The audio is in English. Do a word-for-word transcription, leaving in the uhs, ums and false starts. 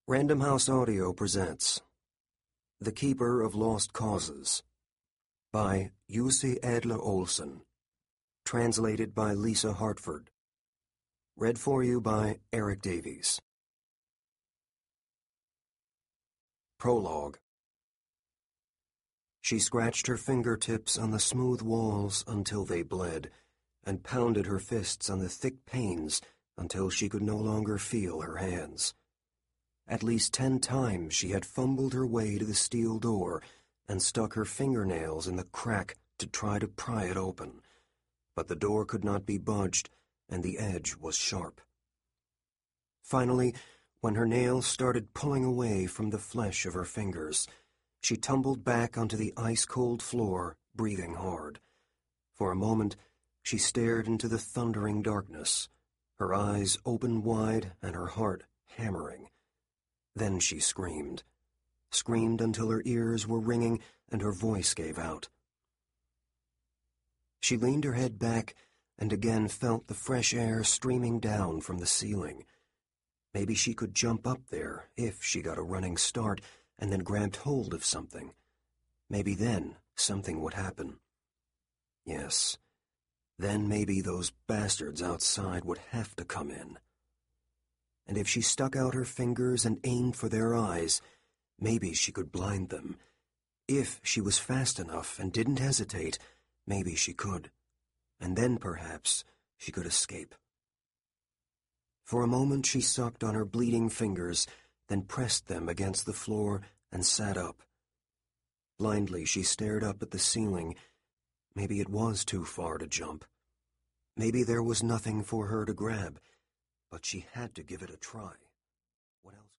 Random House Audio presents The Keeper of Lost Causes by Jussi Adler Olsen. Translated by Lisa Hartford. Read for you by Eric Davies. Prologue. She scratched her fingertips on the smooth walls until they bled, and pounded her fists on the thick panes until she could no longer feel her hands. At least ten times she had fumbled her way to the steel door and stuck her fingernails in the crack to try to pry it open, but the door could not be budged, and the edge was sharp. Finally, when her nails started pulling away from the flesh of her fingers, she tumbled back onto the ice-cold floor, breathing hard. For a moment, she stared into the thundering darkness, her eyes open wide and her heart hammering. Then she screamed. Screamed until her ears were ringing and her voice gave out. She leaned her head back and again felt the fresh air streaming down from the ceiling. Maybe she could jump up there if she got a running start and then grabbed hold of something. Maybe then something would happen. Yes, then maybe those bastards outside would have to come in. And if she stuck out her fingers and aimed for their eyes, maybe she could blind them. If she was fast enough and didn't hesitate, maybe she could. And then perhaps she could escape. For a moment she sucked on her bleeding fingers, then pressed them against the floor and sat up. Blindly she stared up at the ceiling. Maybe it was too far to jump. Maybe there was nothing for her to grab. But she had to give it a try.